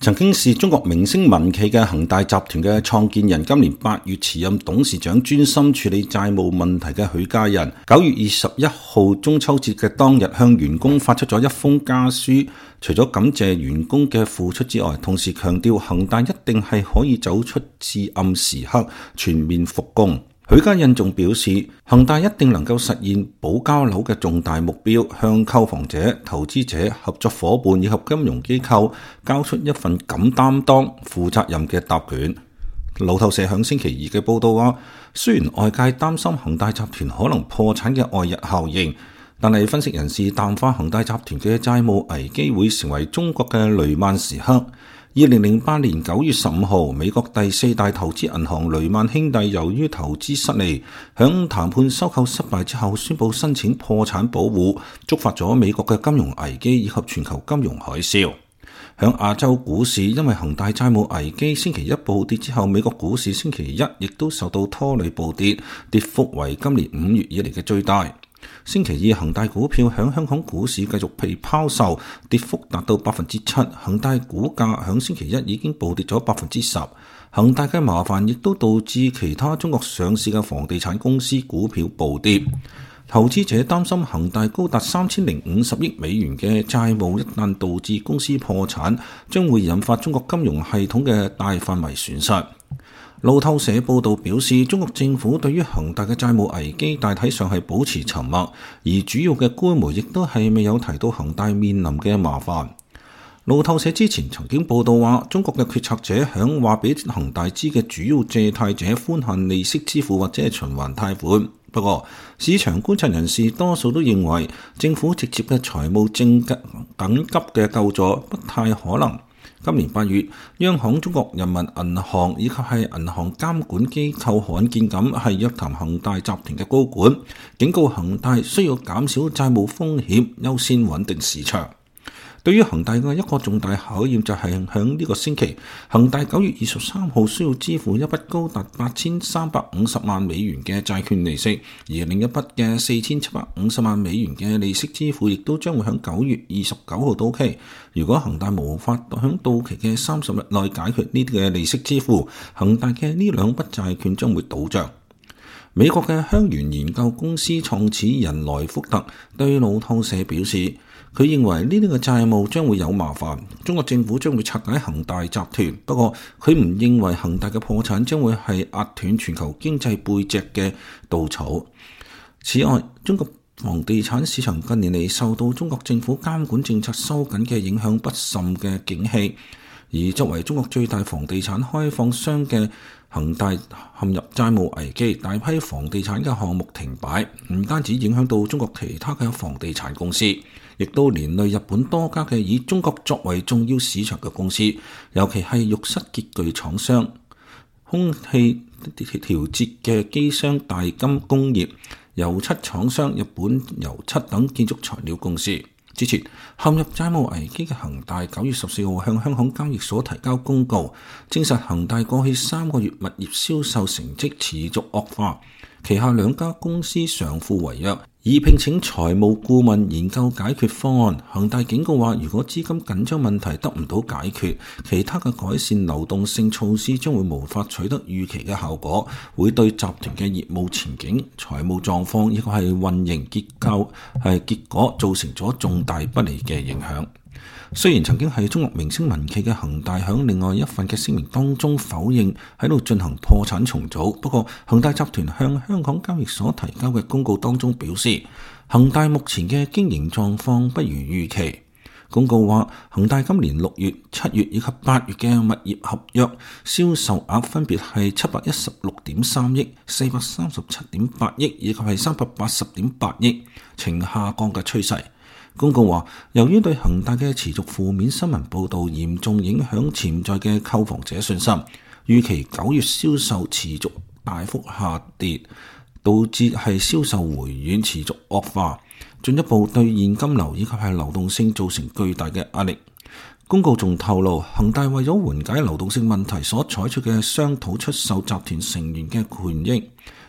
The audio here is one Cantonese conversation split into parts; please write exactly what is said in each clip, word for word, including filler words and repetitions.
曾經是中國明星民企嘅恒大集團嘅創建人，今年八月辭任董事長，專心處理債務問題嘅許家印，九月二十一號中秋節嘅當日，向員工發出咗一封家書，除咗感謝員工嘅付出之外，同時強調恒大一定係可以走出至暗時刻，全面復工。許家印仲表示，恒大一定能夠實現保交樓嘅重大目標，向購房者、投資者、合作夥伴以及金融機構交出一份敢擔當、負責任嘅答卷。路透社響星期二嘅報道話，雖然外界擔心恒大集團可能破產嘅外溢效應，但係分析人士淡化恒大集團嘅債務危機會成為中國嘅雷曼時刻。二零零八年九月十五號，美國第四大投資銀行雷曼兄弟由於投資失利，響談判收購失敗之後，宣布申請破產保護，觸發咗美國嘅金融危機以及全球金融海嘯。響亞洲股市，因為恒大債務危機星期一暴跌之後，美國股市星期一亦都受到拖累暴跌，跌幅為今年五月以嚟嘅最大。星期二，恒大股票響香港股市繼續被拋售，跌幅達到百分之七。恒大股價響星期一已經暴跌咗百分之十。恒大嘅麻煩亦都導致其他中國上市嘅房地產公司股票暴跌。投資者擔心恒大高達三千零五十億美元嘅債務一旦導致公司破產，將會引發中國金融系統嘅大範圍損失。路透社報道表示，中國政府對於恒大嘅債務危機大體上係保持沉默，而主要嘅官媒亦都係未有提到恒大面臨嘅麻煩。路透社之前曾經報道話，中國嘅決策者響話俾恒大知嘅主要借貸者寬限利息支付或者係循環貸款。不過，市場觀察人士多數都認為，政府直接嘅財務正緊急嘅救助不太可能。今年八月，央行、中國人民銀行以及係銀行監管機構罕見咁係約談恒大集團嘅高管，警告恒大需要減少債務風險，優先穩定市場。對於恒大嘅一個重大考驗就係響呢個星期，恒大九月二十三號需要支付一筆高達八千三百五十萬美元嘅債券利息，而另一筆嘅四千七百五十萬美元嘅利息支付亦都將會響九月二十九號到期。如果恒大無法響到期嘅三十日內解決呢啲嘅利息支付，恒大嘅呢兩筆債券將會倒賬。美國嘅香園研究公司創始人萊福特對路透社表示，佢認為呢啲嘅債務將會有麻煩，中國政府將會拆解恒大集團。不過佢唔認為恒大嘅破產將會係壓斷全球經濟背脊嘅稻草。此外，中國房地產市場近年嚟受到中國政府監管政策收緊嘅影響不甚嘅景氣，而作為中國最大房地產開放商嘅恒大陷入債務危機，大批房地產嘅項目停擺，唔單止影響到中國其他嘅房地產公司，亦都連累日本多家嘅以中國作為重要市場嘅公司，尤其係浴室潔具廠商、空氣調節嘅機箱大金工業、油漆廠商、日本油漆等建築材料公司。之前陷入債務危機嘅恒大九月十四號向香港交易所提交公告，證實恒大過去三個月物業銷售成績持續惡化，旗下兩家公司償付違約，已聘請財務顧問研究解決方案。恒大警告話，如果資金緊張問題得唔到解決，其他嘅改善流動性措施將會無法取得預期嘅效果，會對集團嘅業務前景、財務狀況以及係運營結構係結果造成咗重大不利嘅影響。雖然曾經係中國明星民企嘅恒大響另外一份嘅聲明當中否認喺度進行破產重組，不過恒大集團向香港交易所提交嘅公告當中表示，恒大目前嘅經營狀況不如預期。公告話，恒大今年六月、七月以及八月嘅物業合約銷售額分別係七百一十六點三億、四百三十七點八億以及係三百八十點八億，呈下降嘅趨勢。公告話，由於對恒大嘅持續負面新聞報導嚴重影響潛在嘅購房者信心，預期九月銷售持續大幅下跌，導致係銷售回軟持續惡化，進一步對現金流以及係流動性造成巨大嘅壓力。公告仲透露，恒大為咗緩解流動性問題所採取嘅商討出售集團成員嘅權益，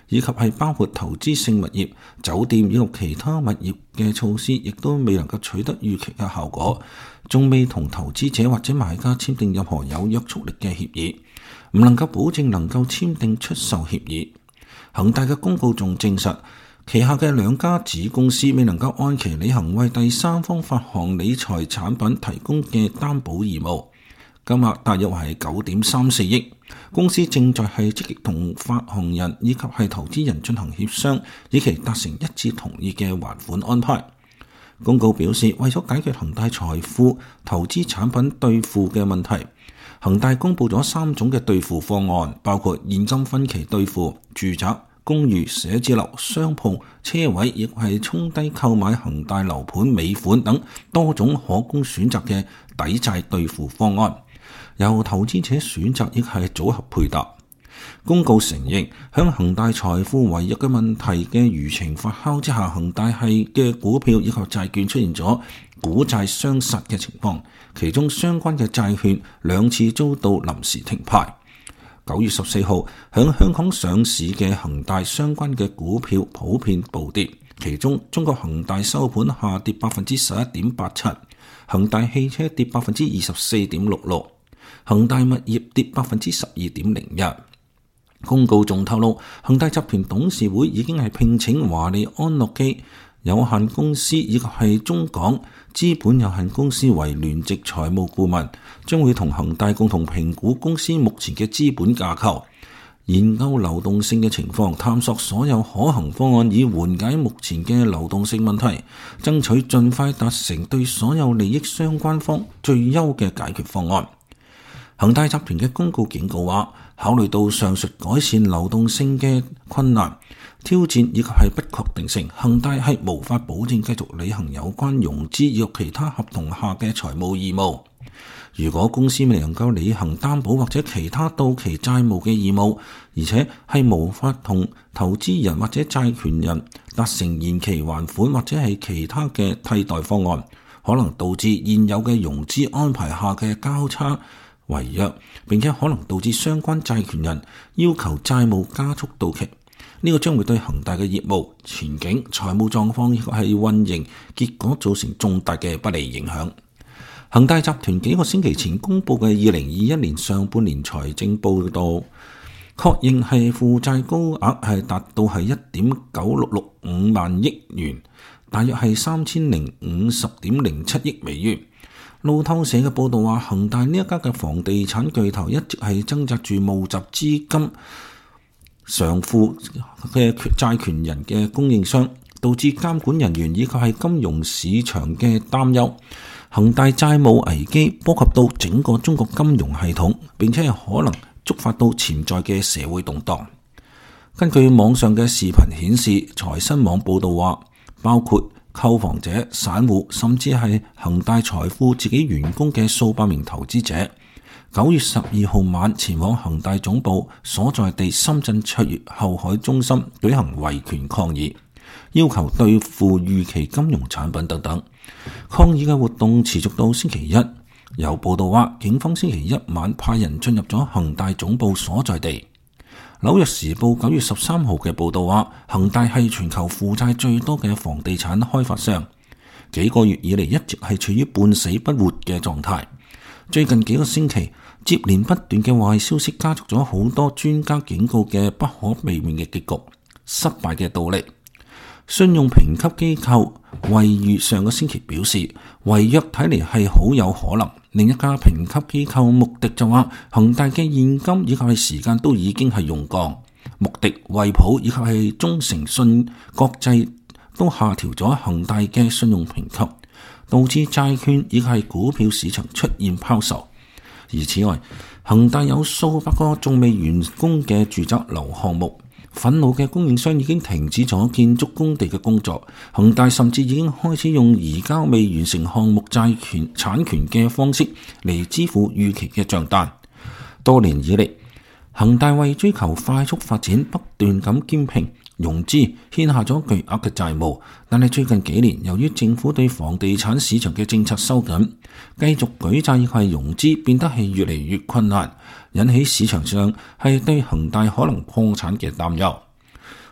以及係包括投資性物業、酒店以及其他物業嘅措施，亦都未能夠取得預期嘅效果，仲未同投資者或者買家簽訂任何有約束力嘅協議，唔能夠保證能夠簽訂出售協議。恒大嘅公告仲證實，旗下嘅兩家子公司未能夠按期履行為第三方發行理財產品提供嘅擔保義務，金額大約係九點三四億。公司正在係積極同發行人以及係投資人進行協商，以期達成一致同意嘅還款安排。公告表示，為咗解決恒大財富投資產品兌付嘅問題，恒大公布咗三種嘅兌付方案，包括現金分期兌付、住宅、公寓、寫字樓、商鋪、車位，亦係沖低購買恒大樓盤尾款等多種可供選擇嘅抵債兌付方案，由投資者選擇，亦係組合配搭。公告承認，響恒大財富違約嘅問題嘅輿情發酵之下，恒大系嘅股票以及債券出現咗股債相殺嘅情況，其中相關嘅債券兩次遭到臨時停牌。九月十四號，響香港上市嘅恒大相關嘅股票普遍暴跌，其中中國恒大收盤下跌百分之十一點八七，恒大汽車跌百分之二十四點六六，恒大物業跌百分之十二點零一。公告仲透露，恒大集團董事會已經係聘請華利安諾基有限公司以及係中港資本有限公司為聯席財務顧問，將會同恒大共同評估公司目前嘅資本架構，研究流動性嘅情況，探索所有可行方案，以緩解目前嘅流動性問題，爭取盡快達成對所有利益相關方最優嘅解決方案。恒大集團嘅公告警告話，考慮到上述改善流動性嘅困難、挑戰以及係不確定性，恒大係無法保證繼續履行有關融資以及其他合同下嘅財務義務。如果公司未能夠履行擔保或者其他到期債務嘅義務，而且係無法同投資人或者債權人達成延期還款或者係其他嘅替代方案，可能導致現有嘅融資安排下嘅交叉違約，並且可能導致相關債權人要求債務加速到期。呢個將會對恒大嘅業務前景、財務狀況以及係運營結果造成重大嘅不利影響。恒大集團幾個星期前公布嘅二零二一年上半年財政報告，確認係負債高額係達到係一點九六六五萬億元，大約係三千零五十點零七億美元。路透社嘅報道話，恒大呢一家嘅房地產巨頭一直係掙扎住募集資金償付嘅債權人嘅供應商，導致監管人員以及係金融市場嘅擔憂。恒大債務危機波及到整個中國金融系統，並且係可能觸發到潛在嘅社會動盪。根據網上嘅視頻顯示，財新網報道話，包括購房者、散戶，甚至係恒大財富自己員工嘅數百名投資者，九月十二號晚前往恒大總部所在地深圳卓越後海中心舉行維權抗議，要求兌付逾期金融產品等等。抗議嘅活動持續到星期一。有報道話，警方星期一晚派人進入咗恒大總部所在地。紐約時報九月十三號嘅報道話，恒大係全球負債最多嘅房地產開發商，幾個月以嚟一直係處於半死不活嘅狀態。最近幾個星期，接連不斷嘅壞消息加速咗好多專家警告嘅不可避免嘅結局，失敗嘅到嚟。信用評級機構惠譽上個星期表示，違約睇嚟係好有可能。另一家評級機構穆迪就話，恒大嘅現金以及係時間都已經係用光。穆迪、惠普以及係中誠信國際都下調咗恒大嘅信用評級，導致債券以及係股票市場出現拋售。而此外，恒大有數百個仲未完工嘅住宅樓項目。憤怒嘅供應商已經停止咗建築工地嘅工作，恒大甚至已經開始用移交未完成項目債權產權嘅方式嚟支付逾期嘅賬單。多年以嚟，恒大為追求快速發展，不斷咁兼併融資，欠下咗巨額嘅債務。但係最近幾年，由於政府對房地產市場嘅政策收緊，繼續舉債係融資變得係越嚟越困難，引起市場上係對恒大可能破產嘅擔憂。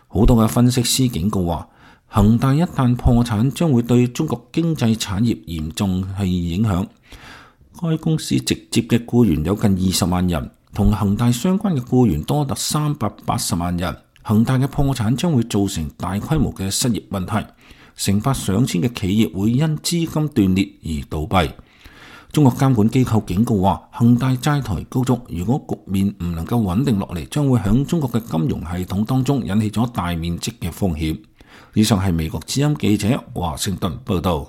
好多嘅分析師警告話，恒大一旦破產，將會對中國經濟產業嚴重係影響。該公司直接嘅僱員有近二十萬人，同恒大相關嘅僱員多達三百八十萬人。恒大嘅破產將會造成大規模嘅失業問題，成百上千嘅企業會因資金斷裂而倒閉。中國監管機構警告話，恒大債台高築，如果局面唔能夠穩定落嚟，將會響中國嘅金融系統當中引起咗大面積嘅風險。以上係美國之音記者華盛頓報道。